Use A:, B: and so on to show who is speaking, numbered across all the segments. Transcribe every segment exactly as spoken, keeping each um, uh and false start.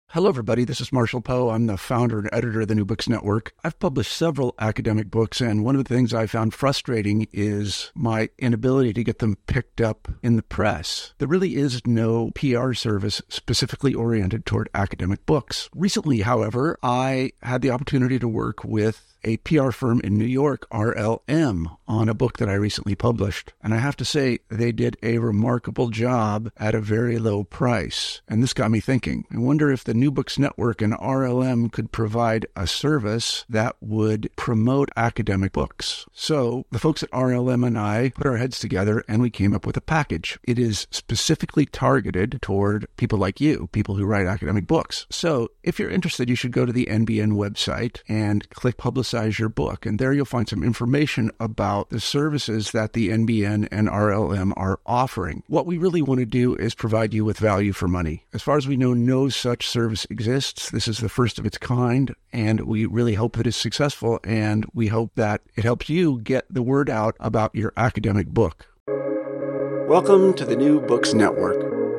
A: Hello, everybody. This is Marshall Poe. I'm the founder and editor of the New Books Network. I've published several academic books, and one of the things I found frustrating is my inability to get them picked up in the press. There really is no P R service specifically oriented toward academic books. Recently, however, I had the opportunity to work with a P R firm in New York, R L M, on a book that I recently published. And I have to say, they did a remarkable job at a very low price. And this got me thinking. I wonder if the New Books Network and R L M could provide a service that would promote academic books. So the folks at R L M and I put our heads together and we came up with a package. It is specifically targeted toward people like you, people who write academic books. So if you're interested, you should go to the N B N website and click Publicize your book. And there you'll find some information about the services that the N B N and R L M are offering. What we really want to do is provide you with value for money. As far as we know, no such service exists. This is the first of its kind, and we really hope that it's successful, and we hope that it helps you get the word out about your academic book. Welcome to the New Books Network.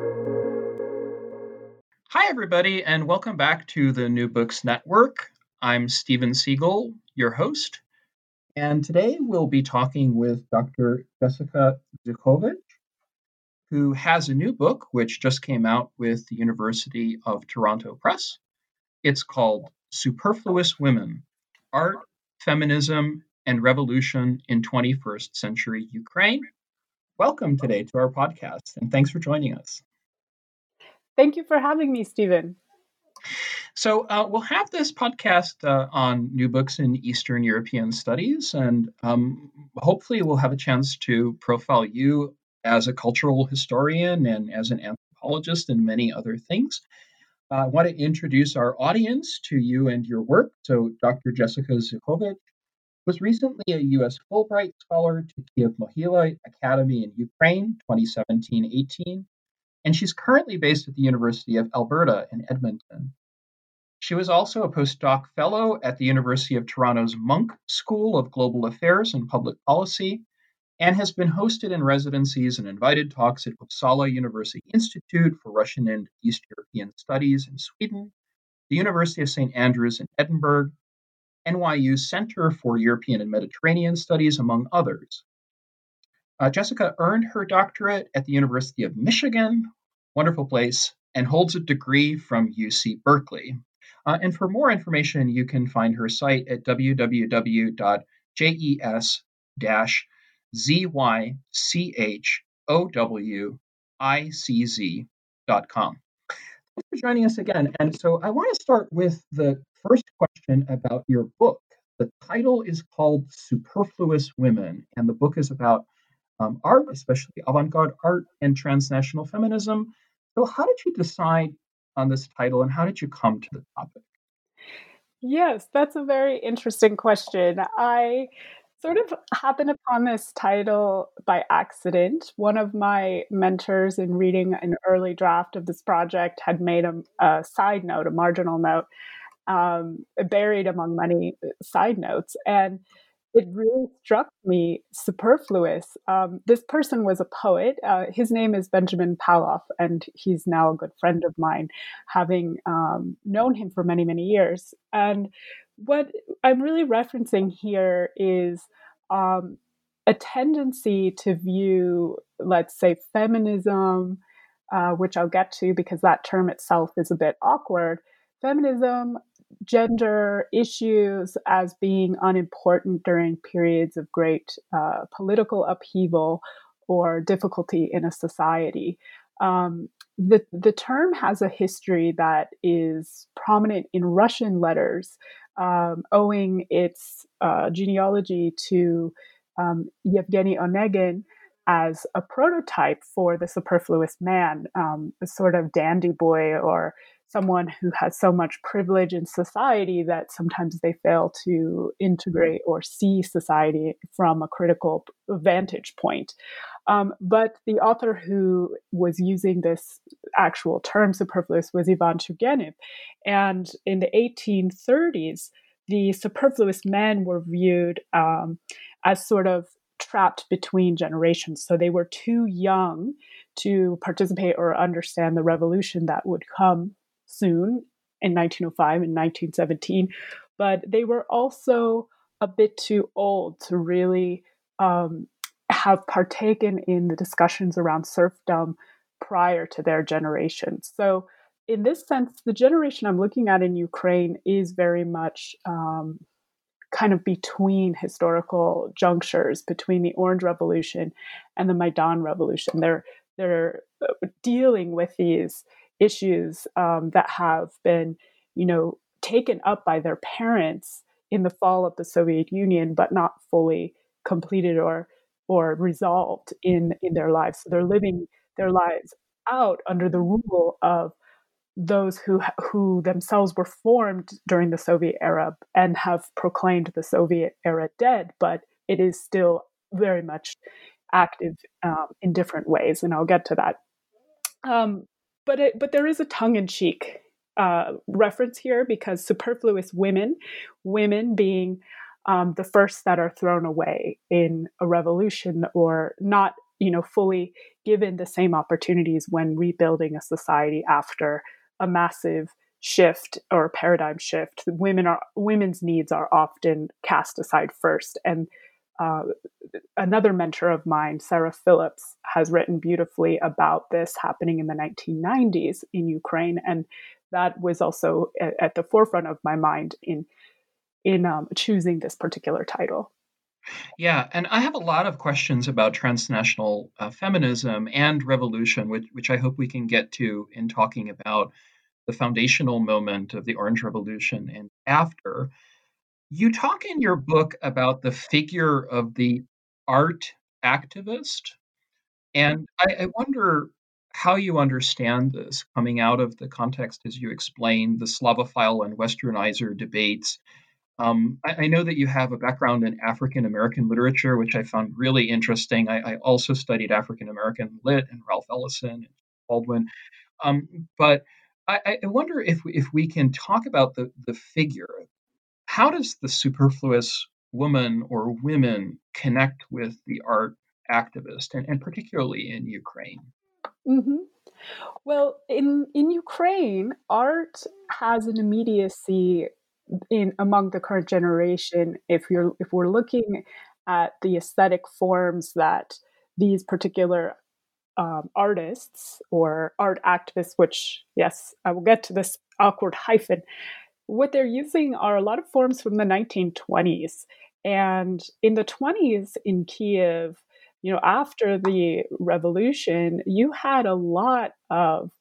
B: Hi, everybody, and welcome back to the New Books Network. I'm Steven Siegel, your host, and today we'll be talking with Doctor Jessica Zukovich, who has a new book which just came out with the University of Toronto Press. It's called Superfluous Women: Art, Feminism, and Revolution in twenty-first Century Ukraine. Welcome today to our podcast, and thanks for joining us.
C: Thank you for having me, Steven.
B: So uh, we'll have this podcast uh, on new books in Eastern European studies, and um, hopefully we'll have a chance to profile you as a cultural historian and as an anthropologist and many other things. Uh, I want to introduce our audience to you and your work. So Doctor Jessica Zukovich was recently a U S Fulbright Scholar to Kiev-Mohyla Academy in Ukraine, twenty seventeen eighteen, and she's currently based at the University of Alberta in Edmonton. She was also a postdoc fellow at the University of Toronto's Munk School of Global Affairs and Public Policy, and has been hosted in residencies and invited talks at Uppsala University Institute for Russian and East European Studies in Sweden, the University of Saint Andrews in Edinburgh, N Y U Center for European and Mediterranean Studies, among others. Uh, Jessica earned her doctorate at the University of Michigan, wonderful place, and holds a degree from U C Berkeley. Uh, and for more information, you can find her site at w w w dot jes dash zychowiczz dot com. Thanks for joining us again. And so I want to start with the first question about your book. The title is called Superfluous Women, and the book is about um, art, especially avant-garde art and transnational feminism. So how did you decide on this title, and how did you come to the topic?
C: Yes, that's a very interesting question. I sort of happened upon this title by accident. One of my mentors in reading an early draft of this project had made a, a side note, a marginal note, um, buried among many side notes. And it really struck me superfluous. Um, this person was a poet. Uh, his name is Benjamin Paloff, and he's now a good friend of mine, having um, known him for many, many years. And what I'm really referencing here is um, a tendency to view, let's say, feminism, uh, which I'll get to because that term itself is a bit awkward, feminism, gender issues as being unimportant during periods of great uh, political upheaval or difficulty in a society. Um, the, the term has a history that is prominent in Russian letters, um, owing its uh, genealogy to um, Yevgeny Onegin as a prototype for the superfluous man, um, a sort of dandy boy or someone who has so much privilege in society that sometimes they fail to integrate or see society from a critical vantage point. Um, but the author who was using this actual term, superfluous, was Ivan Turgenev. And in the eighteen thirties, the superfluous men were viewed um, as sort of trapped between generations. So they were too young to participate or understand the revolution that would come soon in nineteen oh five and nineteen seventeen, but they were also a bit too old to really um, have partaken in the discussions around serfdom prior to their generation. So in this sense, the generation I'm looking at in Ukraine is very much um, kind of between historical junctures, between the Orange Revolution and the Maidan Revolution. They're they're dealing with these issues um, that have been, you know, taken up by their parents in the fall of the Soviet Union, but not fully completed or or resolved in in their lives. So they're living their lives out under the rule of those who who themselves were formed during the Soviet era and have proclaimed the Soviet era dead, but it is still very much active um, in different ways, and I'll get to that. Um, but it, but there is a tongue-in-cheek uh, reference here because superfluous women, women being um, the first that are thrown away in a revolution or not, you know, fully given the same opportunities when rebuilding a society after a massive shift or paradigm shift. Women are women's needs are often cast aside first. And uh, another mentor of mine, Sarah Phillips, has written beautifully about this happening in the nineteen nineties in Ukraine, and that was also at, at the forefront of my mind in in um, choosing this particular title.
B: Yeah, and I have a lot of questions about transnational uh, feminism and revolution, which which I hope we can get to in talking about the foundational moment of the Orange Revolution and after. You talk in your book about the figure of the art activist, and I, I wonder how you understand this coming out of the context, as you explained, the Slavophile and Westernizer debates. Um, I, I know that you have a background in African American literature, which I found really interesting. I, I also studied African American lit and Ralph Ellison and Baldwin. Um, but I, I wonder if we, if we can talk about the the figure. How does the superfluous woman or women connect with the art activist, and, and particularly in Ukraine?
C: Mm-hmm. Well, in in Ukraine, art has an immediacy in among the current generation. If you're if we're looking at the aesthetic forms that these particular um, artists or art activists, which yes, I will get to this awkward hyphen. What they're using are a lot of forms from the nineteen twenties, and in the twenties in Kiev, you know, after the revolution, you had a lot of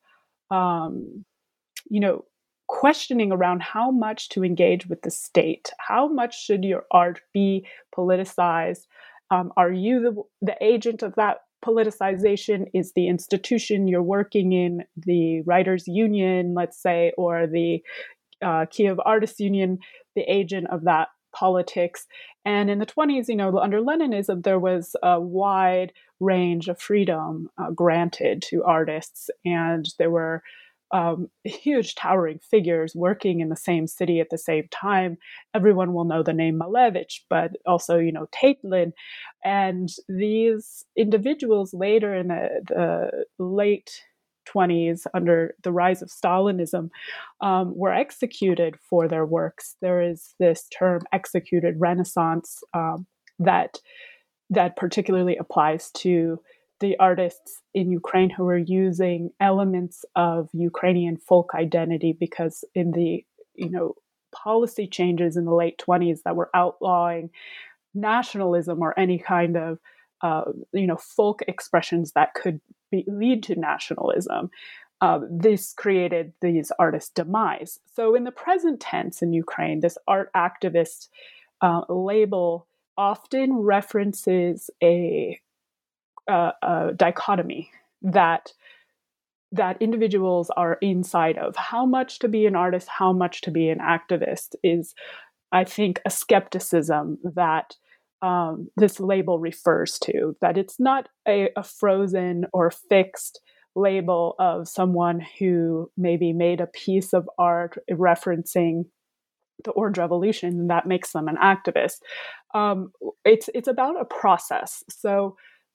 C: um, you know, questioning around how much to engage with the state. How much should your art be politicized? Um, are you the, the agent of that politicization? Is the institution you're working in, the Writers Union, let's say, or the uh, Kiev Artists Union, the agent of that politics? And in the twenties, you know, under Leninism, there was a wide range of freedom uh, granted to artists, and there were um, huge towering figures working in the same city at the same time. Everyone will know the name Malevich, but also, you know, Tatlin. And these individuals later in the, the late twenties, under the rise of Stalinism, um, were executed for their works. There is this term, executed Renaissance, um, that that particularly applies to the artists in Ukraine who are using elements of Ukrainian folk identity, because in the, you know, policy changes in the late twenties that were outlawing nationalism or any kind of, uh, you know, folk expressions that could be, lead to nationalism, uh, this created these artists' demise. So in the present tense in Ukraine, this art activist uh, label often references a Uh, a dichotomy that that individuals are inside of. How much to be an artist, how much to be an activist is, I think, a skepticism that um, this label refers to. That it's not a, a frozen or fixed label of someone who maybe made a piece of art referencing the Orange Revolution, and that makes them an activist. Um, it's it's about a process. So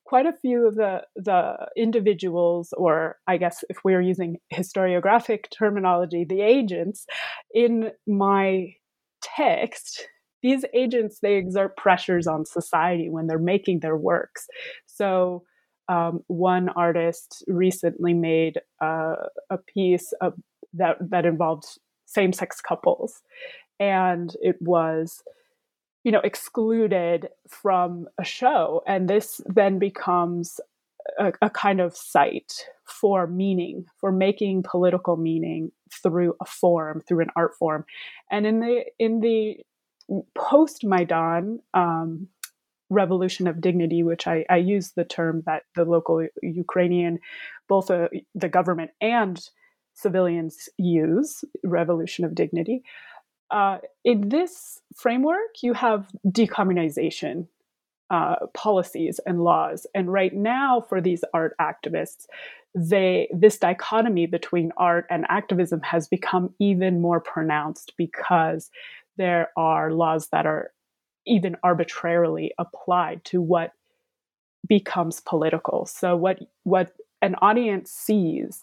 C: quite a few of the the individuals, or I guess if we're using historiographic terminology, the agents in my text, these agents, they exert pressures on society when they're making their works. So um, one artist recently made uh, a piece of, that that involved same-sex couples, and it was, you know, excluded from a show. And this then becomes a, a kind of site for meaning, for making political meaning through a form, through an art form. And in the in the post-Maidan um, revolution of dignity, which I, I use the term that the local Ukrainian, both uh, the government and civilians use, revolution of dignity. Uh, in this framework, you have decommunization uh, policies and laws. And right now, for these art activists, they this dichotomy between art and activism has become even more pronounced because there are laws that are even arbitrarily applied to what becomes political. So what what an audience sees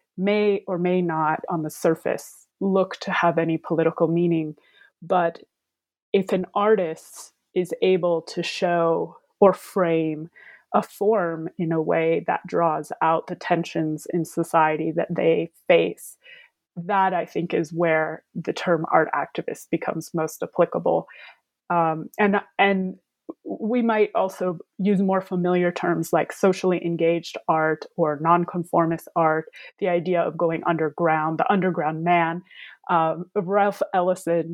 C: may or may not on the surface look to have any political meaning. But if an artist is able to show or frame a form in a way that draws out the tensions in society that they face, that I think is where the term art activist becomes most applicable. Um, and and we might also use more familiar terms like socially engaged art or nonconformist art, the idea of going underground, the underground man. Um, Ralph Ellison,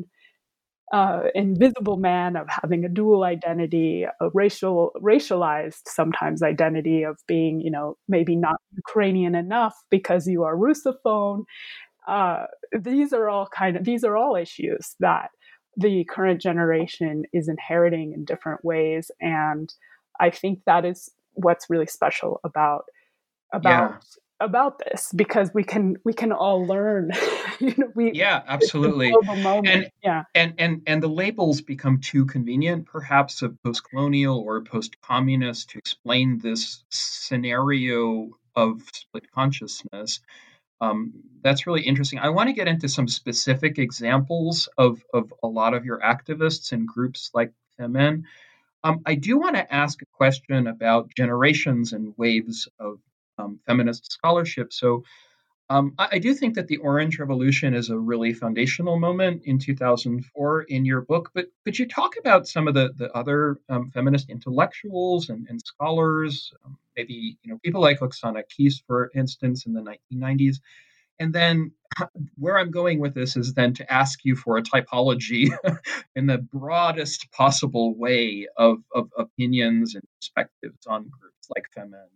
C: uh, Invisible Man, of having a dual identity, a racial, racialized sometimes identity of being, you know, maybe not Ukrainian enough because you are Russophone. Uh, these are all kind of, these are all issues that the current generation is inheriting in different ways. And I think that is what's really special about, about,
B: Yeah.
C: about this, because we can, we can all learn, you know, we,
B: Yeah, absolutely.
C: it's a global moment.
B: And,
C: yeah.
B: and, and, and the labels become too convenient, perhaps of post-colonial or post-communist, to explain this scenario of split consciousness. Um, that's really interesting. I want to get into some specific examples of, of a lot of your activists and groups like Femen. Um, I do want to ask a question about generations and waves of um, feminist scholarship. So um, I, I do think that the Orange Revolution is a really foundational moment in two thousand four in your book, but could you talk about some of the, the other um, feminist intellectuals and, and scholars, um, maybe you know people like Oksana Kis, for instance, in the nineteen nineties? And then where I'm going with this is then to ask you for a typology in the broadest possible way of, of opinions and perspectives on groups like Femen.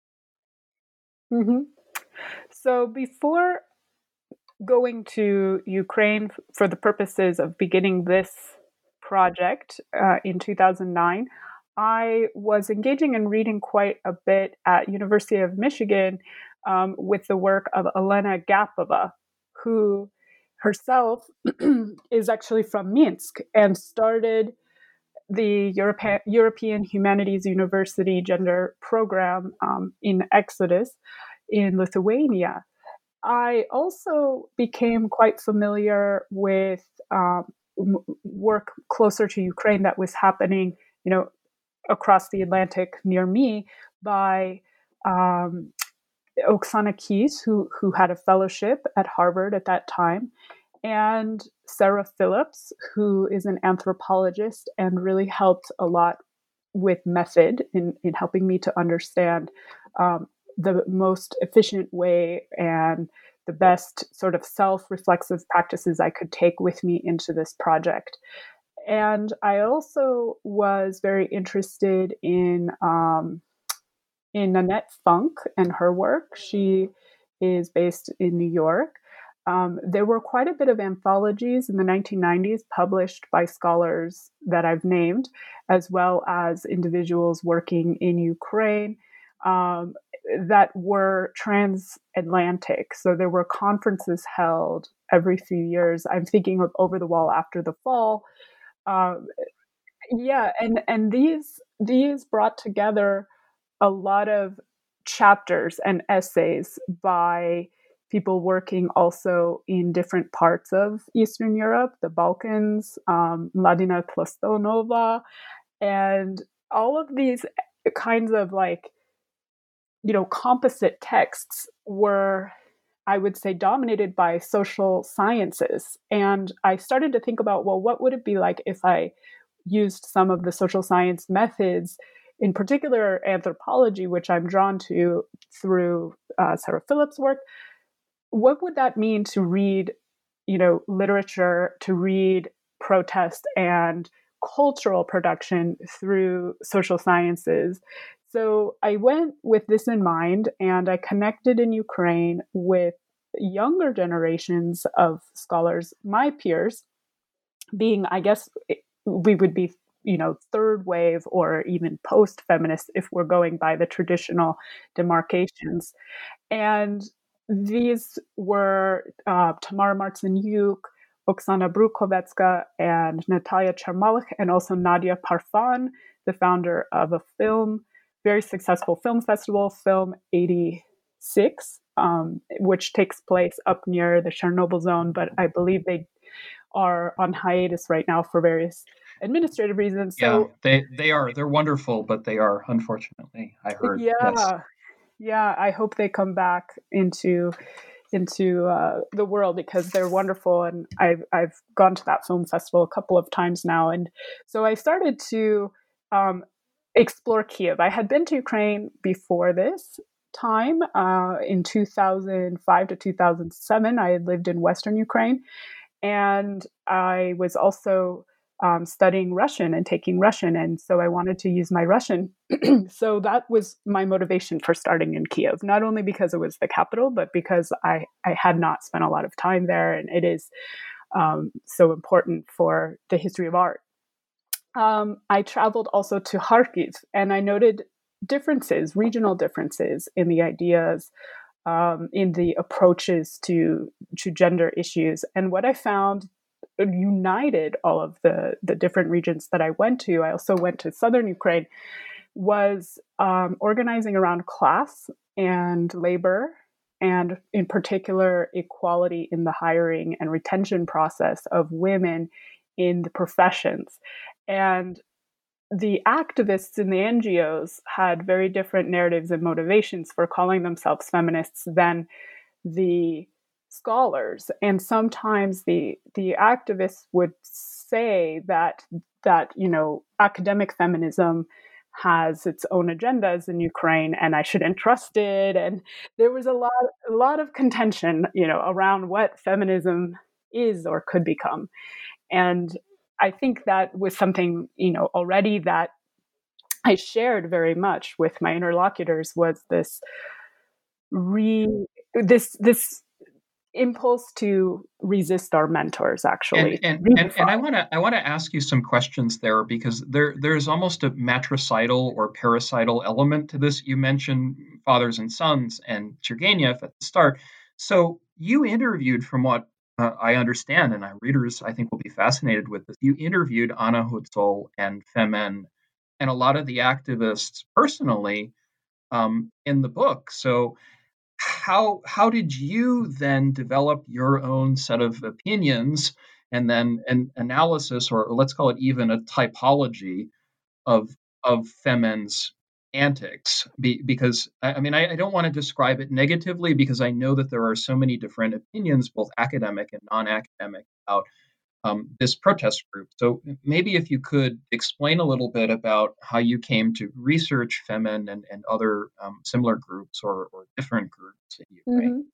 C: Mm-hmm. So before going to Ukraine for the purposes of beginning this project uh, in two thousand nine, I was engaging in reading quite a bit at University of Michigan um, with the work of Elena Gapova, who herself is actually from Minsk and started the Europe- European Humanities University gender program um, in Exodus in Lithuania. I also became quite familiar with um, work closer to Ukraine that was happening, you know, across the Atlantic near me by um, Oksana Kis, who who had a fellowship at Harvard at that time, and Sarah Phillips, who is an anthropologist and really helped a lot with method in, in helping me to understand um, the most efficient way and the best sort of self-reflexive practices I could take with me into this project. And I also was very interested in um, in Nanette Funk and her work. She is based in New York. Um, there were quite a bit of anthologies in the nineteen nineties published by scholars that I've named, as well as individuals working in Ukraine, um, that were transatlantic. So there were conferences held every few years. I'm thinking of Over the Wall After the Fall. Um, yeah, and and these these brought together a lot of chapters and essays by people working also in different parts of Eastern Europe, the Balkans, um, Mladina Tlostonova, and all of these kinds of like, you know, composite texts were, I would say, dominated by social sciences. And I started to think about, well, what would it be like if I used some of the social science methods, in particular anthropology, which I'm drawn to through uh, Sarah Phillips' work? What would that mean to read, you know, literature, to read protest and cultural production through social sciences? So I went with this in mind, and I connected in Ukraine with younger generations of scholars, my peers, being, I guess, we would be, you know, third wave or even post-feminist if we're going by the traditional demarcations. And these were uh, Tamara Martinyuk, Oksana Brukovecka, and Natalia Charmalik, and also Nadia Parfan, the founder of a film, very successful film festival, Film eighty-six, um, which takes place up near the Chernobyl zone, but I believe they are on hiatus right now for various administrative reasons.
B: So, yeah, they, they are. They're wonderful, but they are, unfortunately, I heard.
C: Yeah.
B: Yes.
C: Yeah, I hope they come back into into uh, the world, because they're wonderful, and I've I've gone to that film festival a couple of times now, and so I started to um, explore Kiev. I had been to Ukraine before this time uh, in two thousand five to two thousand seven. I had lived in Western Ukraine, and I was also Um, studying Russian and taking Russian. And so I wanted to use my Russian. So that was my motivation for starting in Kiev, not only because it was the capital, but because I, I had not spent a lot of time there. And it is um, so important for the history of art. Um, I traveled also to Kharkiv, and I noted differences, regional differences in the ideas, um, in the approaches to, to gender issues. And what I found united all of the, the different regions that I went to, I also went to southern Ukraine, was um, organizing around class and labor, and in particular, equality in the hiring and retention process of women in the professions. And the activists in the N G Os had very different narratives and motivations for calling themselves feminists than the scholars. And sometimes the the activists would say that that you know academic feminism has its own agendas in Ukraine, and I shouldn't trust it. And there was a lot a lot of contention, you know, around what feminism is or could become. And I think that was something, you know, already that I shared very much with my interlocutors, was this re this this impulse to resist our mentors, actually.
B: And and, and, and I want to I want to ask you some questions there, because there there's almost a matricidal or parasital element to this. You mentioned Fathers and Sons and Turgenev at the start. So you interviewed, from what uh, I understand, and our readers I think will be fascinated with this, you interviewed Anna Hutzol and Femen and a lot of the activists personally um, in the book. So How how did you then develop your own set of opinions, and then an analysis, or let's call it even a typology of of Femen's antics? Be, because I, I mean I, I don't want to describe it negatively, because I know that there are so many different opinions, both academic and non-academic, about um, this protest group. So maybe if you could explain a little bit about how you came to research Femen and, and other um, similar groups, or, or different groups in Ukraine.
C: Mm-hmm.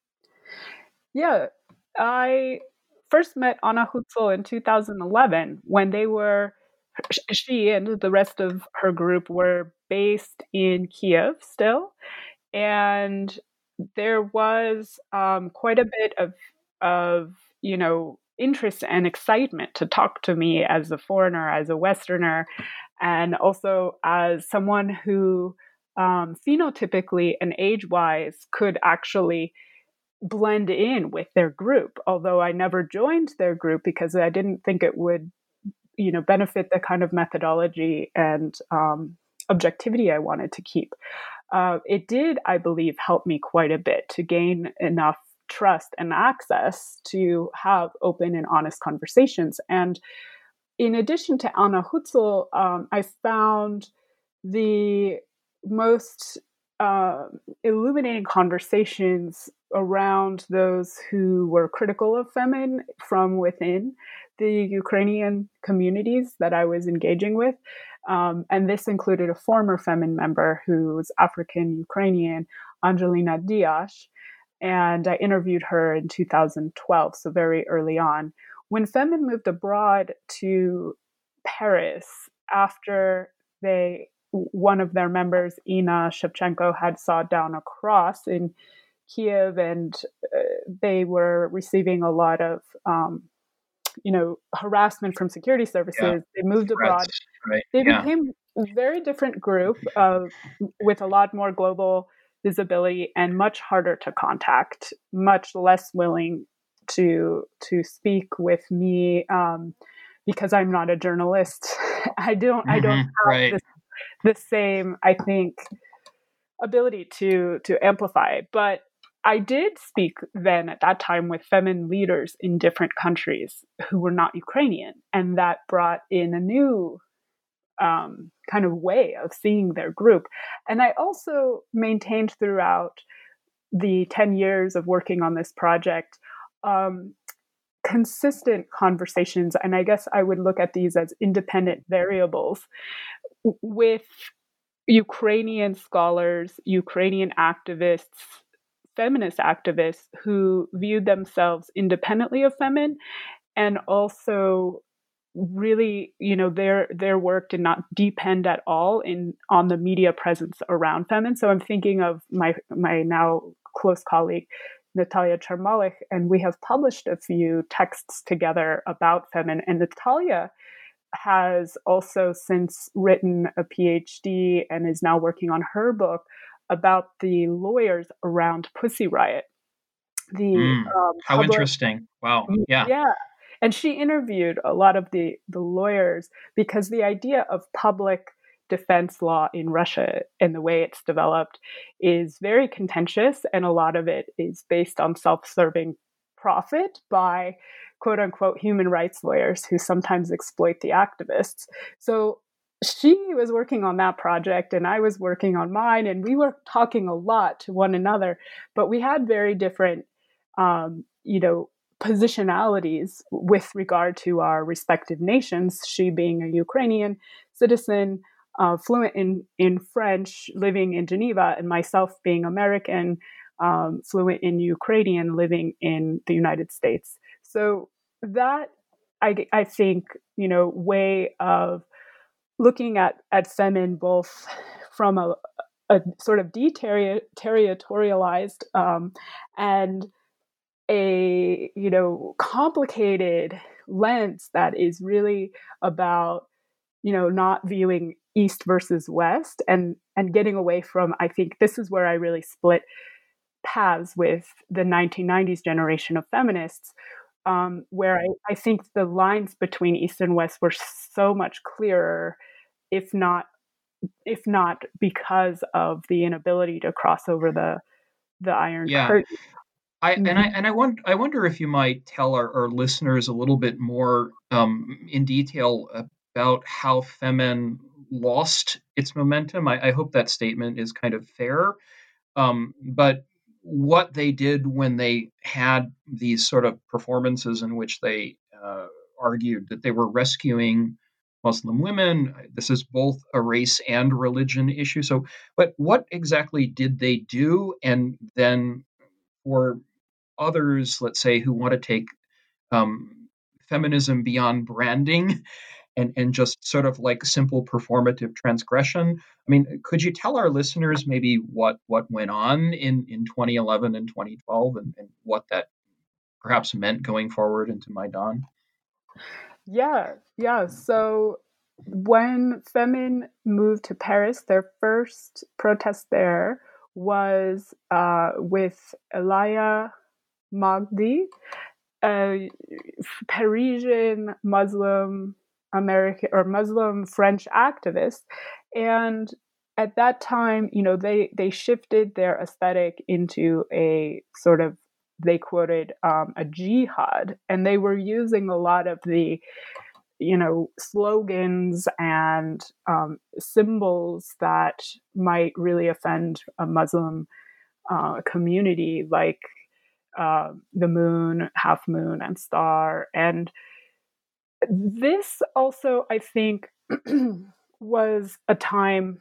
C: Yeah, I first met Anna Hutzol in two thousand eleven, when they were, she and the rest of her group were based in Kiev still. And there was um, quite a bit of, of, you know, interest and excitement to talk to me as a foreigner, as a Westerner, and also as someone who um, phenotypically and age-wise could actually blend in with their group. Although I never joined their group because I didn't think it would, you know, benefit the kind of methodology and um, objectivity I wanted to keep. Uh, it did, I believe, help me quite a bit to gain enough trust and access to have open and honest conversations. And in addition to Anna Hutzel, um, I found the most uh, illuminating conversations around those who were critical of Femin from within the Ukrainian communities that I was engaging with. Um, and this included a former Femin member who was African Ukrainian, Angelina Diaz. And I interviewed her in two thousand twelve, so very early on. When Femin moved abroad to Paris after they, one of their members, Ina Shevchenko, had sawed down a cross in Kiev, and uh, they were receiving a lot of, um, you know, harassment from security services. Yeah. They moved abroad.
B: Right.
C: They
B: yeah.
C: became a very different group uh, with a lot more global visibility and much harder to contact, much less willing to to speak with me um, because I'm not a journalist. I don't mm-hmm, I don't have
B: right.
C: this, the same, I think, ability to to amplify. But I did speak then at that time with Femin leaders in different countries who were not Ukrainian, and that brought in a new um, kind of way of seeing their group. And I also maintained throughout the ten years of working on this project um, consistent conversations, and I guess I would look at these as independent variables, with Ukrainian scholars, Ukrainian activists, feminist activists who viewed themselves independently of Femin, and also really, you know, their their work did not depend at all in on the media presence around Femin. So I'm thinking of my my now close colleague Natalia Chermalik, and we have published a few texts together about Femin. And Natalia has also since written a PhD and is now working on her book about the lawyers around Pussy Riot. The
B: mm,
C: um,
B: how
C: public,
B: interesting! Wow, yeah,
C: yeah. And she interviewed a lot of the, the lawyers because the idea of public defense law in Russia and the way it's developed is very contentious, and a lot of it is based on self-serving profit by quote unquote human rights lawyers who sometimes exploit the activists. So she was working on that project and I was working on mine, and we were talking a lot to one another, but we had very different, um, you know, positionalities with regard to our respective nations, she being a Ukrainian citizen, uh, fluent in, in French, living in Geneva, and myself being American, um, fluent in Ukrainian, living in the United States. So that, I, I think, you know, way of looking at, at Femin both from a, a sort of deterritorialized um, and a, you know, complicated lens that is really about, you know, not viewing East versus West, and and getting away from, I think this is where I really split paths with the nineteen nineties generation of feminists, um, where I, I think the lines between East and West were so much clearer, if not if not because of the inability to cross over the the Iron
B: yeah.
C: Curtain.
B: I, mm-hmm. and I and I wonder I wonder if you might tell our, our listeners a little bit more um, in detail about how Femin lost its momentum. I, I hope that statement is kind of fair, um, but what they did when they had these sort of performances in which they uh, argued that they were rescuing Muslim women. This is both a race and religion issue. So, but what exactly did they do? And then for others, let's say, who want to take um, feminism beyond branding and, and just sort of like simple performative transgression. I mean, could you tell our listeners maybe what, what went on in, in twenty eleven and twenty twelve and, and what that perhaps meant going forward into Maidan?
C: Yeah, yeah. So when Femin moved to Paris, their first protest there was uh, with Elia Magdi, a Parisian Muslim American or Muslim French activists. And at that time, you know, they, they shifted their aesthetic into a sort of, they quoted um, a jihad, and they were using a lot of the, you know, slogans and um, symbols that might really offend a Muslim uh, community, like uh, the moon, half moon, and star. And this also, I think, was a time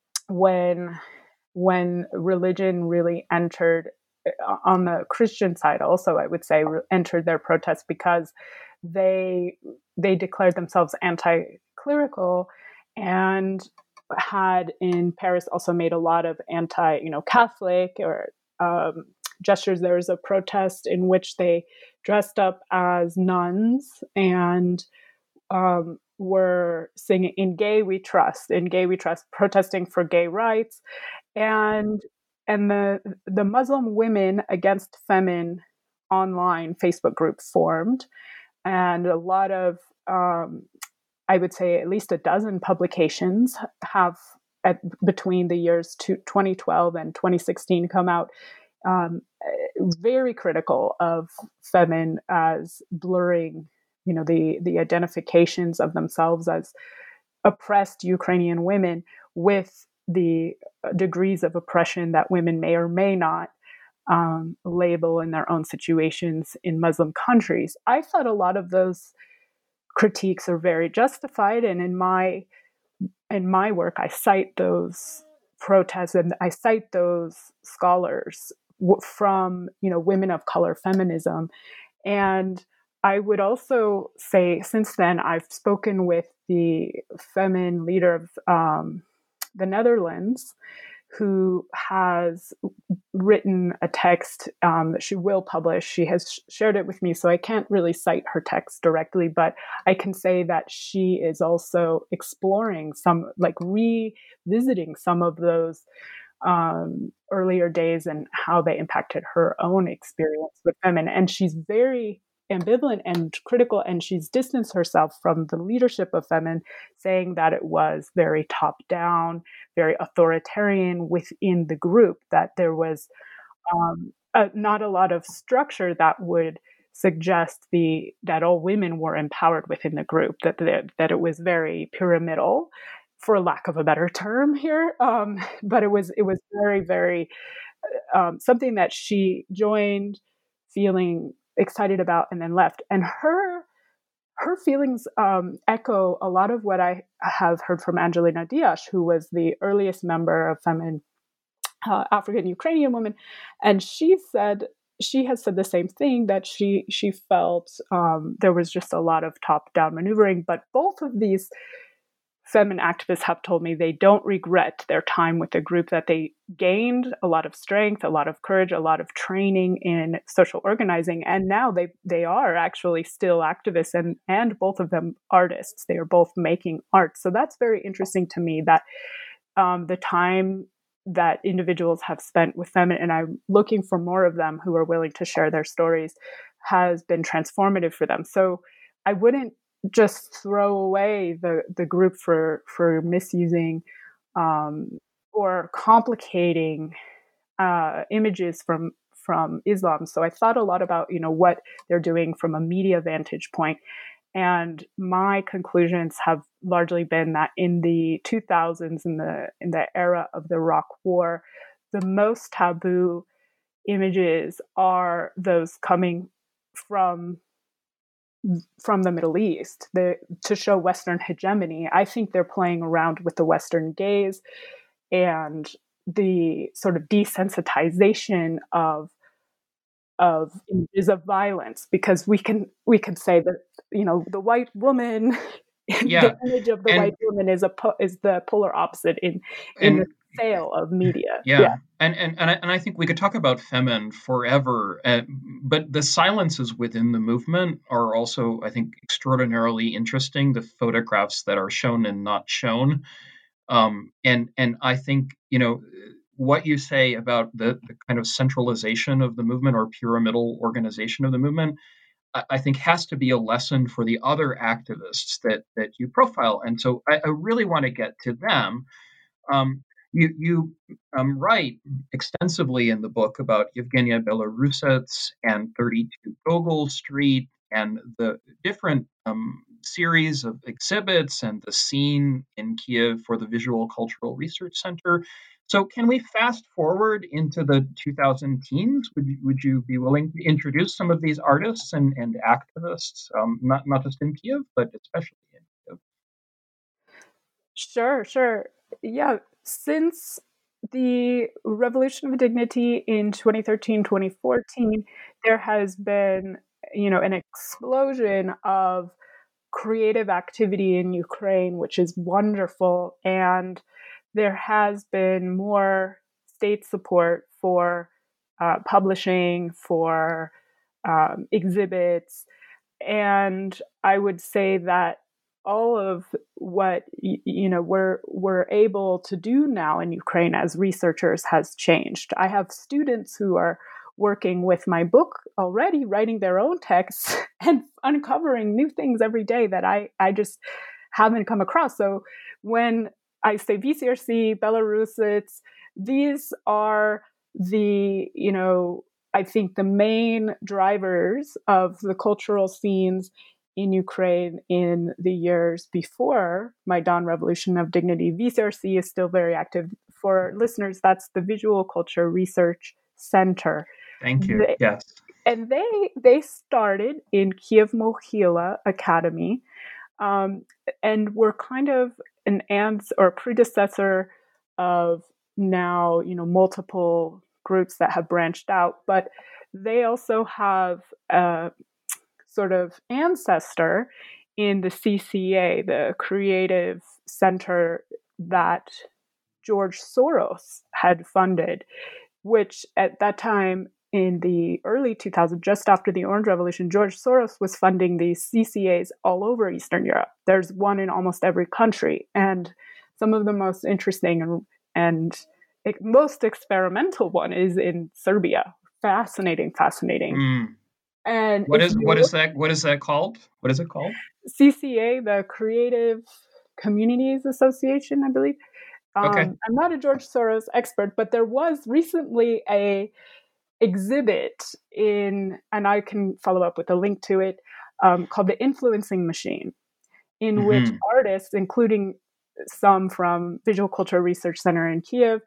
C: when when religion really entered on the Christian side. Also, I would say entered their protests because they they declared themselves anti-clerical and had in Paris also made a lot of anti, you know, Catholic or um, gestures. There was a protest in which they dressed up as nuns and um, were singing "In Gay We Trust," "In Gay We Trust," protesting for gay rights, and and the the Muslim Women Against Famine online Facebook group formed, and a lot of um, I would say at least a dozen publications have at between the years to twenty twelve and twenty sixteen come out um, very critical of famine as blurring, you know, the the identifications of themselves as oppressed Ukrainian women with the degrees of oppression that women may or may not um, label in their own situations in Muslim countries. I thought a lot of those critiques are very justified, and in my in my work, I cite those protests and I cite those scholars from, you know, women of color feminism. And I would also say since then, I've spoken with the feminine leader of um, the Netherlands, who has written a text um, that she will publish. She has sh- shared it with me, so I can't really cite her text directly, but I can say that she is also exploring some, like revisiting some of those um, earlier days and how they impacted her own experience with women. And she's very ambivalent and critical, and she's distanced herself from the leadership of Femin, saying that it was very top-down, very authoritarian within the group, that there was um, a, not a lot of structure that would suggest the that all women were empowered within the group, that the, that it was very pyramidal, for lack of a better term here. Um, but it was it was very, very um, something that she joined feeling excited about and then left. And her her feelings um, echo a lot of what I have heard from Angelina Diaz, who was the earliest member of Femin, uh, African Ukrainian woman, and she said she has said the same thing, that she she felt um, there was just a lot of top down maneuvering. But both of these feminine activists have told me they don't regret their time with the group, that they gained a lot of strength, a lot of courage, a lot of training in social organizing. And now they, they are actually still activists, and, and both of them artists. They are both making art. So that's very interesting to me, that um, the time that individuals have spent with them, and I'm looking for more of them who are willing to share their stories, has been transformative for them. So I wouldn't just throw away the, the group for, for misusing um, or complicating uh, images from from Islam. So I thought a lot about, you know, what they're doing from a media vantage point. And my conclusions have largely been that in the two thousands, in the in the era of the Iraq War, the most taboo images are those coming from from the Middle East, the, to show Western hegemony. I think they're playing around with the Western gaze and the sort of desensitization of of images of violence, because we can we can say that, you know, the white woman,
B: Yeah.
C: the image of the
B: And
C: white woman is a po- is the polar opposite in in
B: and
C: the sale of media.
B: yeah, and and and I, and I think we could talk about Femin forever, uh, but the silences within the movement are also, I think, extraordinarily interesting. The photographs that are shown and not shown, um, and and I think, you know, what you say about the, the kind of centralization of the movement or pyramidal organization of the movement. I, I think has to be a lesson for the other activists that that you profile. And so I, I really want to get to them. Um, you you um, write extensively in the book about Yevgenia Belarusets and thirty-two Gogol Street and the different um, series of exhibits and the scene in Kiev for the Visual Cultural Research Center. So, can we fast forward into the two thousand teens? Would you, would you be willing to introduce some of these artists and, and activists, um, not not just in Kiev, but especially in Kiev?
C: Sure, sure. Yeah, since the Revolution of Dignity in twenty thirteen, twenty fourteen, there has been, you know, an explosion of creative activity in Ukraine, which is wonderful. And there has been more state support for uh, publishing, for um, exhibits. And I would say that all of what you know we're we're able to do now in Ukraine as researchers has changed. I have students who are working with my book already, writing their own texts and uncovering new things every day that I I just haven't come across. So when I say V C R C, Belarusets, these are the you know I think the main drivers of the cultural scenes in Ukraine in the years before Maidan Revolution of Dignity. V C R C is still very active. For listeners, that's the Visual Culture Research Center.
B: Thank you.
C: They,
B: yes.
C: And they they started in Kiev Mohyla Academy, um, and were kind of an ans or predecessor of now, you know, multiple groups that have branched out. But they also have uh, sort of ancestor in the C C A, the creative center that George Soros had funded, which at that time in the early two thousands, just after the Orange Revolution, George Soros was funding these C C As all over Eastern Europe. There's one in almost every country. And some of the most interesting and, and most experimental one is in Serbia. Fascinating, fascinating.
B: Mm.
C: And
B: what is what is that? What is that called? What is it called?
C: C C A, the Creative Communities Association, I believe. Um,
B: okay.
C: I'm not a George Soros expert, but there was recently a exhibit in, and I can follow up with a link to it, um, called The Influencing Machine, in mm-hmm. which artists, including some from Visual Culture Research Center in Kiev,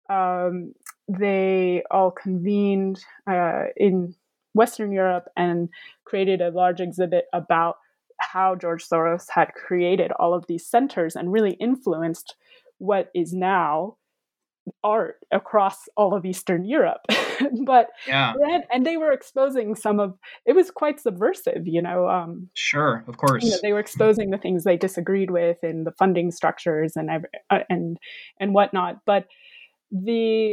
C: um, they all convened uh, in Western Europe and created a large exhibit about how George Soros had created all of these centers and really influenced what is now art across all of Eastern Europe. but
B: yeah.
C: and they were exposing some of it was quite subversive, you know. Um,
B: sure, of course.
C: You know, they were exposing the things they disagreed with in the funding structures and uh, and and whatnot. But the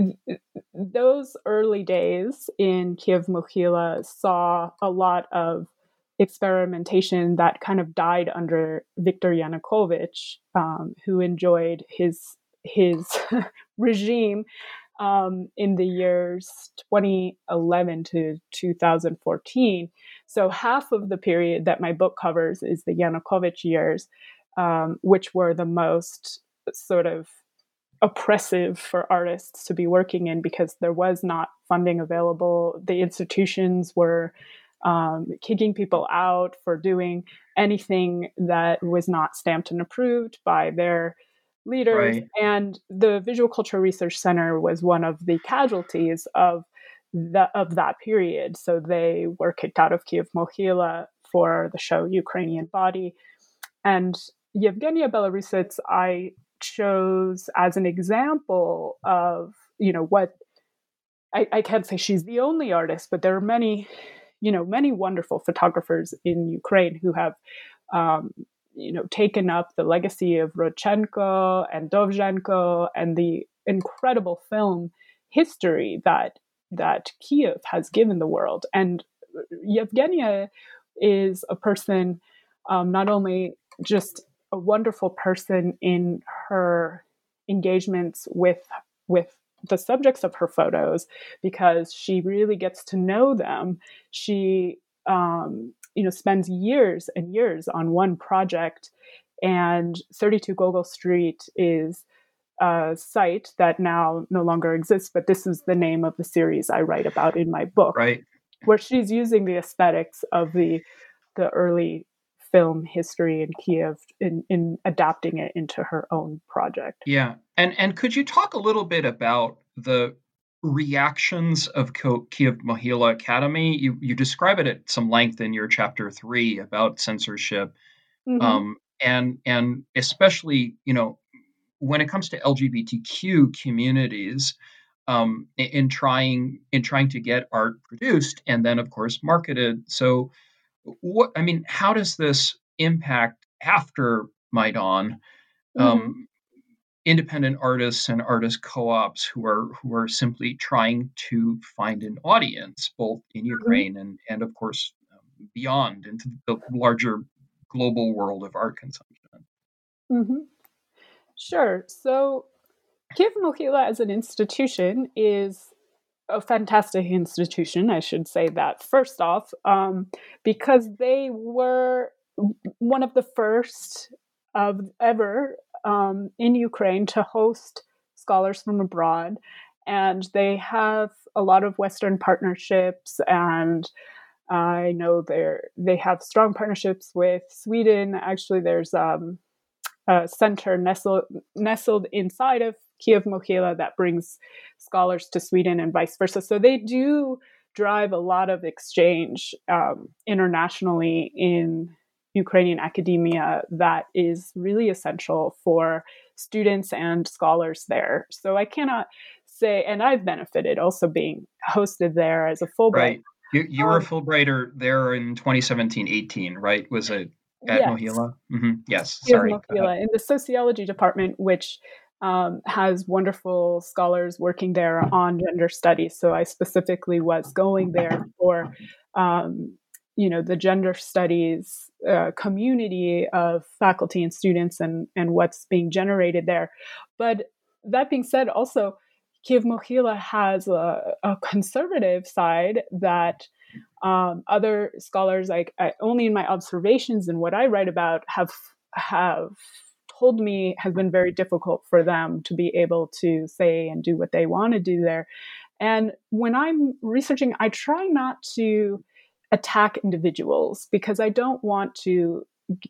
C: those early days in Kiev Mohyla saw a lot of experimentation that kind of died under Viktor Yanukovych, um, who enjoyed his his regime um, in the years twenty eleven to two thousand fourteen. So half of the period that my book covers is the Yanukovych years, um, which were the most sort of oppressive for artists to be working in because there was not funding available. The institutions were um, kicking people out for doing anything that was not stamped and approved by their leaders.
B: Right.
C: And the Visual Culture Research Center was one of the casualties of the, of that period. So they were kicked out of Kiev Mohyla for the show Ukrainian Body. And Yevgenia Belarusets, I chose as an example of, you know, what I, I can't say she's the only artist, but there are many, you know, many wonderful photographers in Ukraine who have, um, you know, taken up the legacy of Rodchenko and Dovzhenko and the incredible film history that that Kiev has given the world. And Yevgenia is a person, um, not only just a wonderful person in her engagements with with the subjects of her photos, because she really gets to know them. She um, you know, spends years and years on one project. And thirty-two Gogol Street is a site that now no longer exists, but this is the name of the series I write about in my book,
B: right.
C: where she's using the aesthetics of the the early film history in Kiev in, in adapting it into her own project.
B: Yeah. And and could you talk a little bit about the reactions of Kiev Mohyla Academy? You you describe it at some length in your chapter three about censorship,
C: Mm-hmm.
B: um, and and especially, you know, when it comes to L G B T Q communities, um, in, in trying in trying to get art produced and then, of course, marketed. So, what I mean, how does this impact after Maidan?
C: Mm-hmm.
B: Um, independent artists and artist co-ops who are who are simply trying to find an audience both in Ukraine and and of course um, beyond into the larger global world of art consumption.
C: Mm-hmm. Sure. So Kiev Mohyla as an institution is a fantastic institution. I should say that first off, um, because they were one of the first of ever um, in Ukraine to host scholars from abroad. And they have a lot of Western partnerships, and I know they're, they have strong partnerships with Sweden. Actually, there's um, a center nestled, nestled inside of Kiev Mohyla that brings scholars to Sweden and vice versa. So they do drive a lot of exchange um, internationally in Ukrainian academia that is really essential for students and scholars there. So I cannot say, and I've benefited also being hosted there as a Fulbright.
B: Right. You, you were
C: um,
B: a Fulbrighter there in twenty seventeen eighteen, right? Was it at
C: yes,
B: Mohyla? Mm-hmm. Yes.
C: Kiev
B: Sorry.
C: Mohyla in the sociology department, which um, has wonderful scholars working there on gender studies. So I specifically was going there for, um, you know, the gender studies uh, community of faculty and students and, and what's being generated there. But that being said, also, Kiev Mohyla has a, a conservative side that um, other scholars, like I, only in my observations and what I write about, have have told me has been very difficult for them to be able to say and do what they want to do there. And when I'm researching, I try not to attack individuals because I don't want to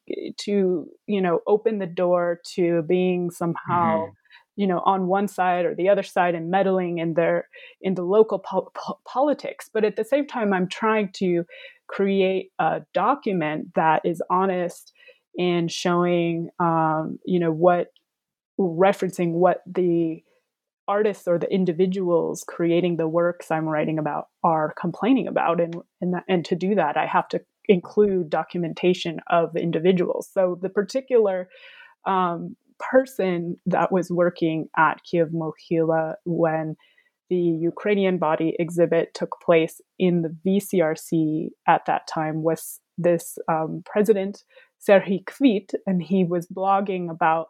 C: to you know open the door to being somehow
B: Mm-hmm.
C: you know on one side or the other side and meddling in their in the local po- po- politics. But at the same time, I'm trying to create a document that is honest in showing um, you know what referencing what the artists or the individuals creating the works I'm writing about are complaining about, and and, that, and to do that, I have to include documentation of the individuals. So the particular um, person that was working at Kiev Mohyla when the Ukrainian body exhibit took place in the V C R C at that time was this um, president, Serhiy Kvit, and he was blogging about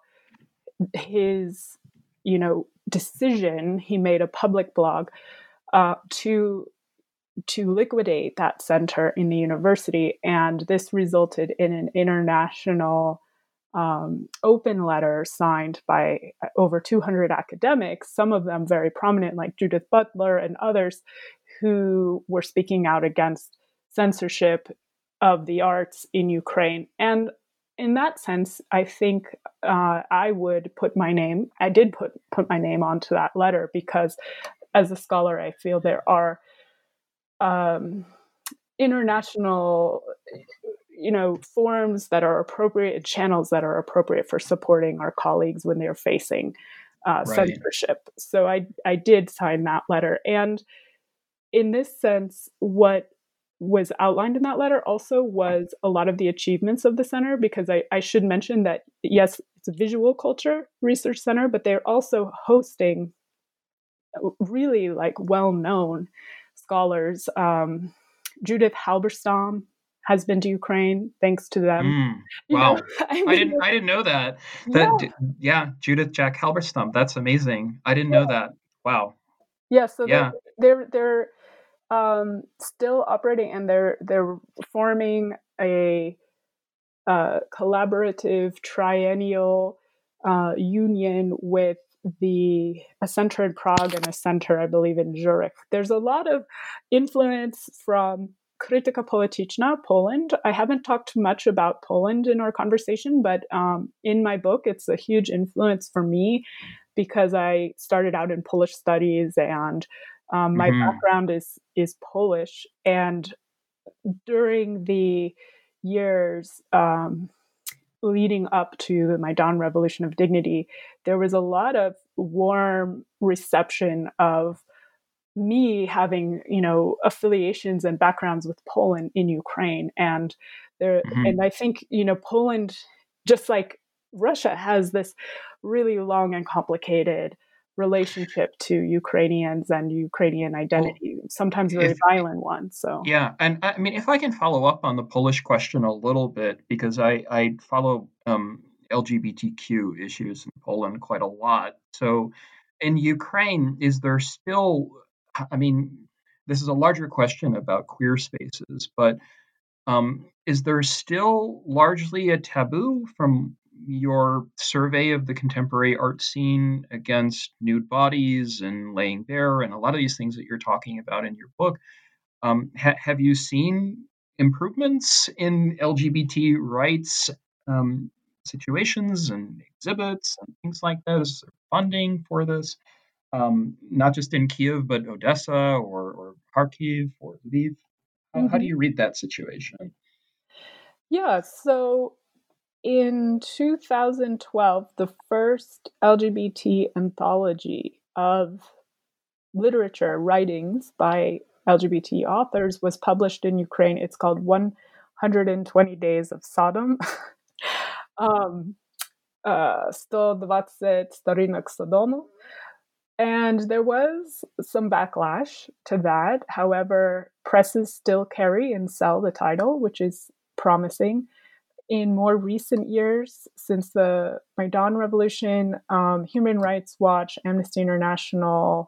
C: his, you know, decision. He made a public blog uh, to to liquidate that center in the university, and this resulted in an international um, open letter signed by over two hundred academics, some of them very prominent, like Judith Butler and others, who were speaking out against censorship of the arts in Ukraine. And in that sense, I think uh, I would put my name, I did put, put my name onto that letter because as a scholar, I feel there are um, international, you know, forums that are appropriate, channels that are appropriate for supporting our colleagues when they're facing uh,
B: Right.
C: censorship. So I, I did sign that letter. And in this sense, what was outlined in that letter also was a lot of the achievements of the center, because I, I should mention that, yes, it's a visual culture research center, but they're also hosting really like well-known scholars. Um, Judith Halberstam has been to Ukraine thanks to them.
B: Mm,
C: You
B: wow.
C: know, I, mean,
B: I didn't I didn't know that.
C: yeah,
B: That yeah, Judith Jack Halberstam. That's amazing. I didn't know that. Wow.
C: yeah. So they're
B: Yeah.
C: they're they're um, still operating, and they're they're forming a, a collaborative triennial uh, union with the a center in Prague and a center, I believe, in Zurich. There's a lot of influence from Krytyka Polityczna, Poland. I haven't talked much about Poland in our conversation, but um, in my book, it's a huge influence for me because I started out in Polish studies, and um, my
B: Mm-hmm.
C: background is is Polish. And during the years um, leading up to the Maidan Revolution of Dignity, there was a lot of warm reception of me having, you know, affiliations and backgrounds with Poland in Ukraine. And there,
B: Mm-hmm.
C: and I think, you know, Poland, just like Russia, has this really long and complicated relationship to Ukrainians and Ukrainian identity, well, sometimes very
B: if,
C: violent one. So
B: yeah, and I mean, if I can follow up on the Polish question a little bit, because I I follow um, L G B T Q issues in Poland quite a lot. So in Ukraine, is there still? I mean, this is a larger question about queer spaces, but um, is there still largely a taboo from your survey of the contemporary art scene against nude bodies and laying bare and a lot of these things that you're talking about in your book? Um, ha- have you seen improvements in L G B T rights um, situations and exhibits and things like that? Is there funding for this? Um, not just in Kiev, but Odessa or, or Kharkiv or Lviv? How, how do
C: mm-hmm.
B: you read that situation?
C: Yeah, so in two thousand twelve, the first L G B T anthology of literature writings by L G B T authors was published in Ukraine. It's called one hundred twenty Days of Sodom. um, uh, one hundred twenty Storynek Sodomu. And there was some backlash to that. However, presses still carry and sell the title, which is promising. In more recent years, since the Maidan Revolution, um, Human Rights Watch, Amnesty International,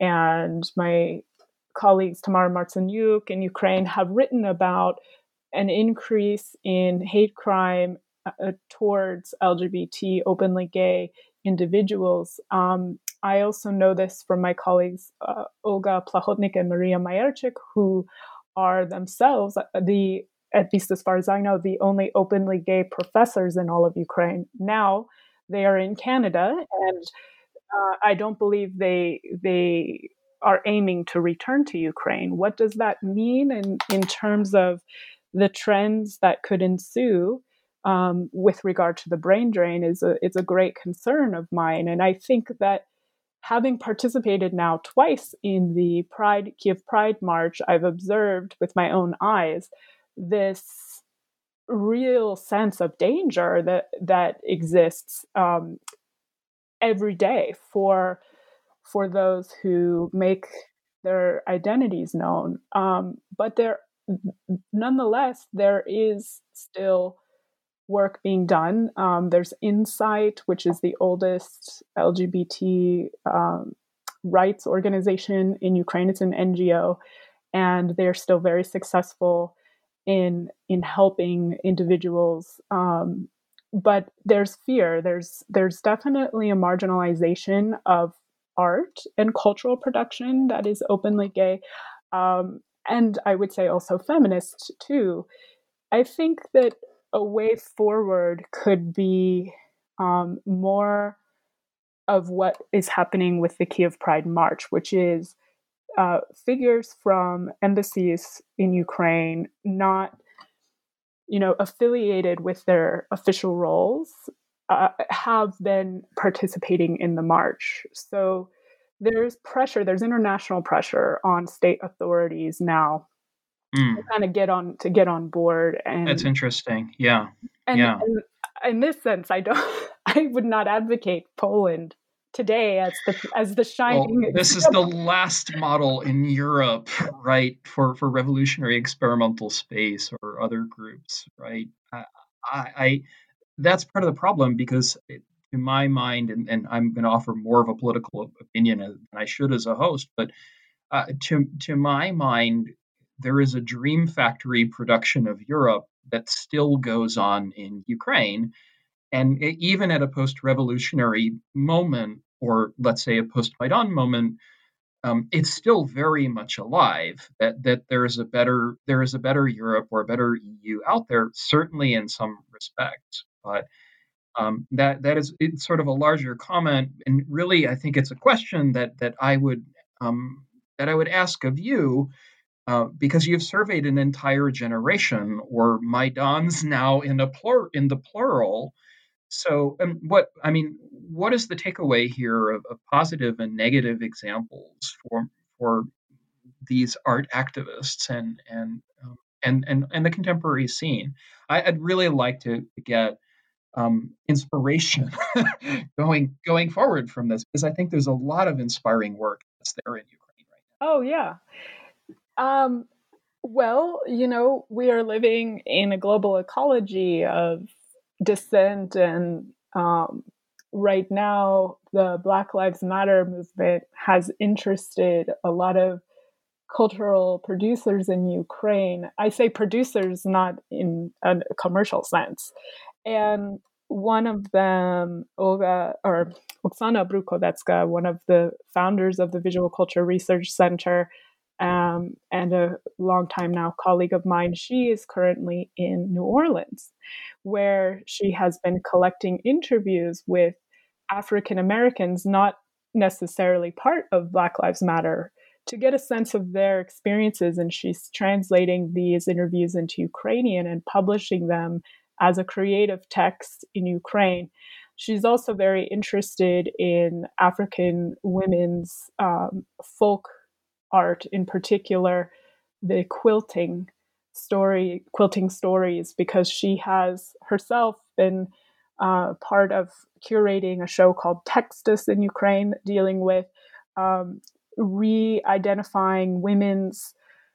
C: and my colleagues Tamara Martsenyuk in Ukraine have written about an increase in hate crime uh, towards L G B T, openly gay individuals. Um, I also know this from my colleagues uh, Olga Plahotnik and Maria Mayerchik, who are themselves the, at least as far as I know, the only openly gay professors in all of Ukraine. Now they are in Canada, and uh, I don't believe they they are aiming to return to Ukraine. What does that mean in, in terms of the trends that could ensue um, with regard to the brain drain is a, is a great concern of mine. And I think that having participated now twice in the Pride Kiev Pride March, I've observed with my own eyes this real sense of danger that that exists um, every day for for those who make their identities known. Um, but there, nonetheless, there is still work being done. Um, there's Insight, which is the oldest L G B T um, rights organization in Ukraine. It's an N G O, and they're still very successful in in helping individuals. Um, but there's fear. There's there's definitely a marginalization of art and cultural production that is openly gay, um, and I would say also feminist too. I think that a way forward could be um, more of what is happening with the Kiev Pride March, which is uh, figures from embassies in Ukraine not, you know, affiliated with their official roles, uh, have been participating in the march. So there's pressure, there's international pressure on state authorities now
B: Mm.
C: to kind of get on to get on board. And
B: that's interesting. Yeah.
C: And,
B: yeah.
C: and in this sense, I don't. I would not advocate Poland today as the as the shining.
B: Well, this is the last model in Europe, right, for, for revolutionary experimental space or other groups, right? I, I that's part of the problem because, it, in my mind, and, and I'm going to offer more of a political opinion than I should as a host, but uh, to to my mind, there is a dream factory production of Europe that still goes on in Ukraine, and e- even at a post-revolutionary moment, or let's say a post-Maidan moment, um, it's still very much alive. That that there is a better there is a better Europe or a better E U out there, certainly in some respects, but um, that that is it's sort of a larger comment, and really, I think it's a question that that I would um, that I would ask of you, uh, because you've surveyed an entire generation, or Maidans now in a plur in the plural. So, um, what I mean, what is the takeaway here of, of positive and negative examples for for these art activists and and um, and and and the contemporary scene? I, I'd really like to get um, inspiration going going forward from this, because I think there's a lot of inspiring work that's there in Ukraine right
C: Oh, yeah. Um, well, you know, we are living in a global ecology of dissent, and um, right now, the Black Lives Matter movement has interested a lot of cultural producers in Ukraine. I say producers not in a commercial sense. And one of them, Olga or Oksana Brukodetska, one of the founders of the Visual Culture Research Center, um, and a long time now colleague of mine, she is currently in New Orleans, where she has been collecting interviews with African Americans, not necessarily part of Black Lives Matter, to get a sense of their experiences. And she's translating these interviews into Ukrainian and publishing them as a creative text in Ukraine. She's also very interested in African women's um, folk art, in particular, the quilting story, quilting stories, because she has herself been uh, part of curating a show called Textus in Ukraine, dealing with um, re-identifying women's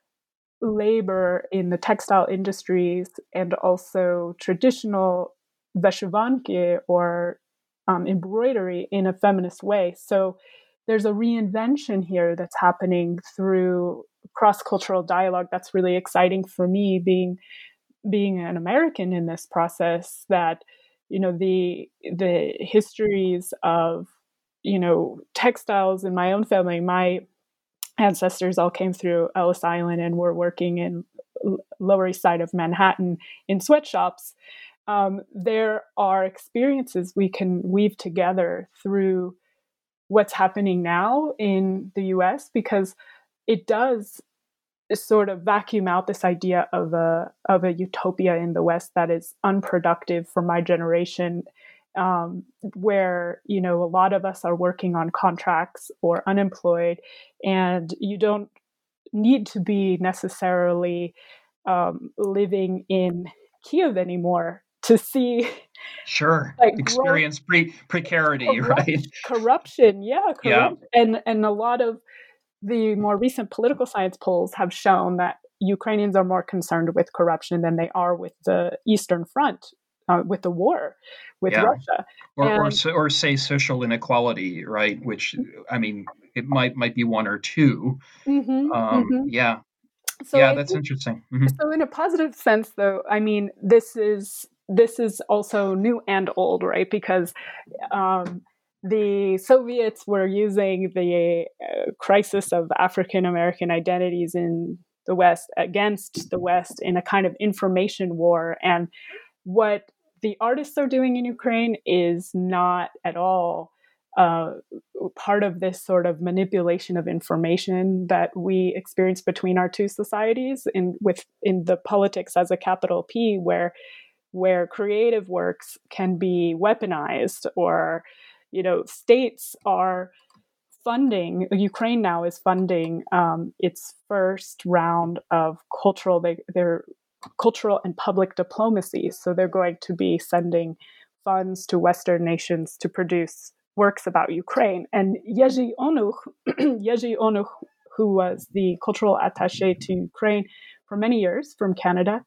C: labor in the textile industries, and also traditional veshivanki, or um, embroidery, in a feminist way. So there's a reinvention here that's happening through cross-cultural dialogue that's really exciting for me, being being an American in this process, that, you know, the the histories of, you know, textiles in my own family. My ancestors all came through Ellis Island and were working in Lower East Side of Manhattan in sweatshops. Um, there are experiences we can weave together through what's happening now in the U S, because it does sort of vacuum out this idea of a of a utopia in the West that is unproductive for my generation, um, where, you know, a lot of us are working on contracts or unemployed, and you don't need to be necessarily um, living in Kiev anymore to see
B: Sure.
C: like growth,
B: Experience pre precarity,
C: corrupt,
B: right?
C: corruption, yeah,
B: Yeah.
C: corrupt, and and a lot of the more recent political science polls have shown that Ukrainians are more concerned with corruption than they are with the Eastern Front, uh, with the war with
B: Yeah.
C: Russia.
B: Or or
C: And
B: so- or say social inequality, right? Which, I mean, it might might be one or two.
C: mhm,
B: Um,
C: mhm.
B: yeah.
C: So
B: Yeah,
C: I
B: that's
C: think,
B: interesting. hmm
C: so in a positive sense, though, I mean, this is this is also new and old, right? Because um, the Soviets were using the uh, crisis of African American identities in the West against the West in a kind of information war. And what the artists are doing in Ukraine is not at all uh, part of this sort of manipulation of information that we experience between our two societies, in with in the politics as a capital P, where where creative works can be weaponized, or, you know, states are funding. Ukraine now is funding um, its first round of cultural they, their cultural and public diplomacy. So they're going to be sending funds to Western nations to produce works about Ukraine. And Yeji Onuch, Yeji Onuch, who was the cultural attaché to Ukraine for many years from Canada,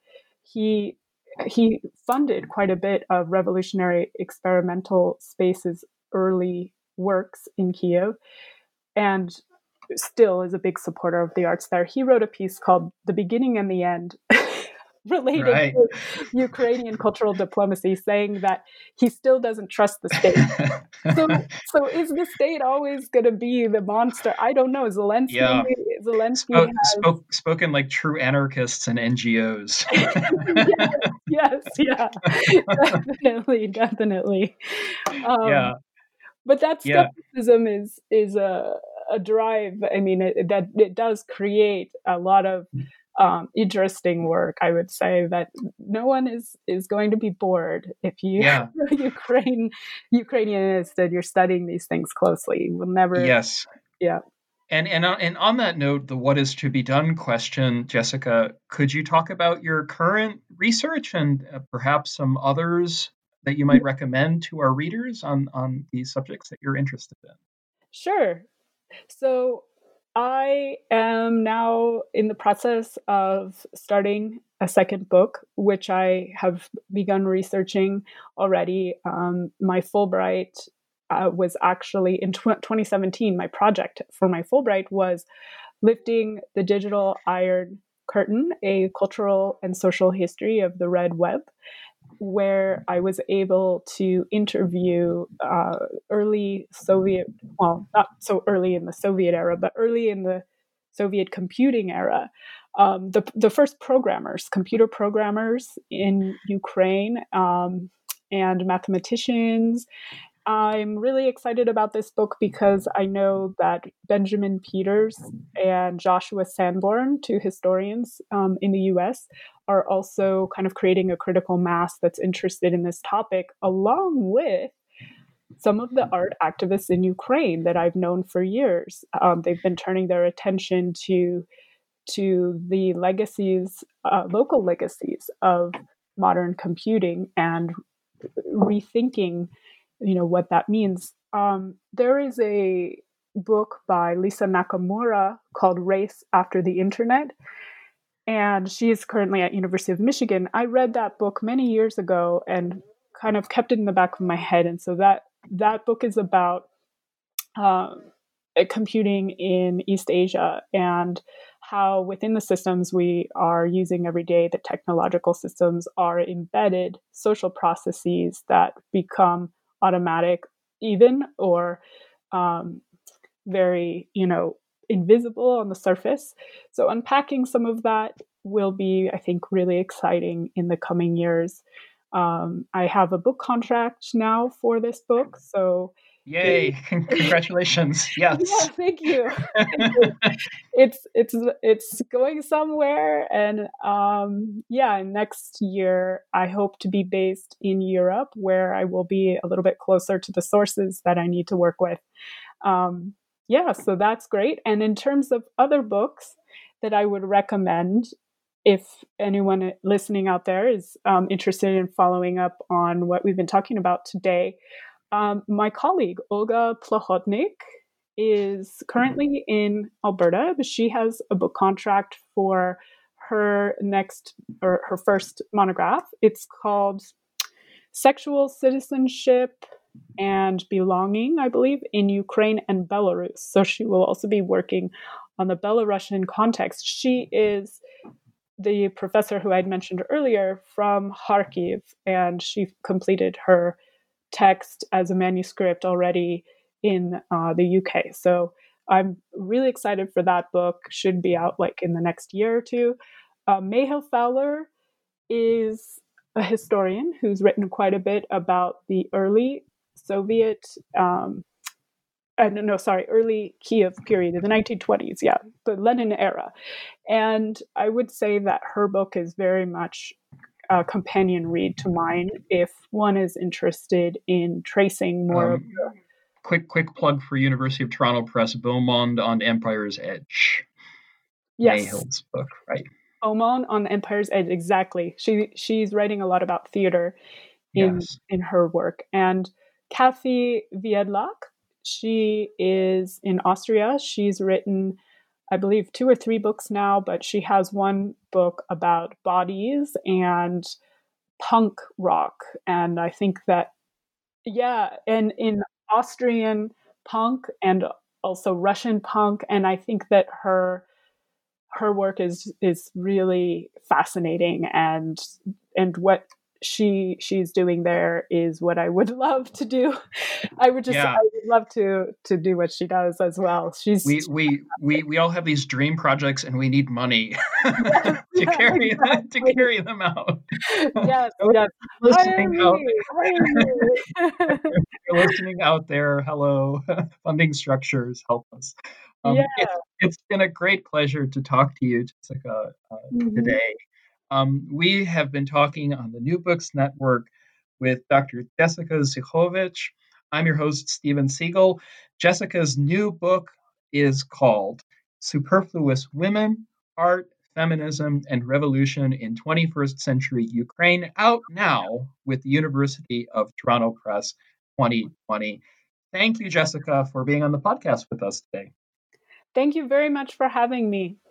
C: he he funded quite a bit of Revolutionary Experimental Space's early works in Kiev. And still is a big supporter of the arts there. He wrote a piece called "The Beginning and the End," related
B: Right.
C: to Ukrainian cultural diplomacy, saying that he still doesn't trust the state. So, so is the state always going to be the monster? I don't know. Zelensky,
B: Yeah.
C: Zelensky
B: Spoke,
C: has
B: spoke, spoken like true anarchists and N G Os.
C: yes, yes, yeah, definitely, definitely. Um,
B: Yeah.
C: but that
B: Yeah.
C: skepticism is is a a drive. I mean, it, that it does create a lot of um, interesting work. I would say that no one is is going to be bored if you
B: Yeah.
C: Ukraine Ukrainianist and you're studying these things closely. We'll never.
B: Yes.
C: Yeah.
B: And and on, and on that note, the what is to be done question, Jessica, could you talk about your current research and uh, perhaps some others that you might recommend to our readers on on these subjects that you're interested in?
C: Sure. So I am now in the process of starting a second book, which I have begun researching already. Um, my Fulbright uh, was actually in tw- twenty seventeen. My project for my Fulbright was Lifting the Digital Iron Curtain, a cultural and social history of the Red Web, where I was able to interview uh, early Soviet, well, not so early in the Soviet era, but early in the Soviet computing era, um, the, the first programmers, computer programmers in Ukraine, um, and mathematicians. I'm really excited about this book because I know that Benjamin Peters and Joshua Sanborn, two historians um, in the U S, are also kind of creating a critical mass that's interested in this topic, along with some of the art activists in Ukraine that I've known for years. Um, they've been turning their attention to to the legacies, uh, local legacies of modern computing and rethinking, you know, what that means. Um, there is a book by Lisa Nakamura called Race After the Internet, and she is currently at University of Michigan. I read that book many years ago and kind of kept it in the back of my head. And so that that book is about um, computing in East Asia and how within the systems we are using every day, the technological systems are embedded social processes that become automatic, even or um, very, you know, invisible on the surface. So unpacking some of that will be, I think, really exciting in the coming years. Um, I have a book contract now for this book, so
B: Yay! Congratulations! Yes.
C: yeah, thank you. Thank you. It's it's it's going somewhere, and um, yeah, next year I hope to be based in Europe, where I will be a little bit closer to the sources that I need to work with. Um, yeah, so that's great. And in terms of other books that I would recommend, if anyone listening out there is um, interested in following up on what we've been talking about today, um, my colleague Olga Plahotnik is currently in Alberta, but she has a book contract for her next or her first monograph. It's called Sexual Citizenship and Belonging, I believe, in Ukraine and Belarus. So she will also be working on the Belarusian context. She is the professor who I'd mentioned earlier from Kharkiv, and she completed her text as a manuscript already in uh, the U K. So I'm really excited for that book. Should be out like in the next year or two. Uh, Mayhill Fowler is a historian who's written quite a bit about the early Soviet, um, uh, no, no, sorry, early Kiev period in the nineteen twenties. Yeah, the Lenin era. And I would say that her book is very much a companion read to mine if one is interested in tracing more.
B: Um, quick, quick plug for University of Toronto Press, Beaumont on Empire's Edge.
C: Yes.
B: Mayhill's book, right?
C: Beaumont on Empire's Edge, exactly. She she's writing a lot about theater in
B: Yes.
C: in her work. And Kathy Wiedlach, she is in Austria. She's written, I believe, two or three books now, but she has one book about bodies and punk rock. And I think that, yeah, and in Austrian punk and also Russian punk, and I think that her her work is is really fascinating, and and what she she's doing there is what I would love to do. I would just
B: Yeah.
C: I would love to to do what she does as well. She's
B: we we we we all have these dream projects, and we need money
C: yes,
B: to
C: yeah,
B: carry
C: exactly.
B: to carry them out.
C: Yes,
B: So
C: yes. Hire
B: listening out,
C: me, hire me.
B: you're listening out there, hello, funding structures, help us. Um,
C: Yeah.
B: it's it's been a great pleasure to talk to you, Jessica, uh,
C: Mhm.
B: today. Um, we have been talking on the New Books Network with Doctor Jessica Zichovich. I'm your host, Stephen Siegel. Jessica's new book is called Superfluous Women, Art, Feminism, and Revolution in twenty-first Century Ukraine, out now with the University of Toronto Press twenty twenty. Thank you, Jessica, for being on the podcast with us today.
C: Thank you very much for having me.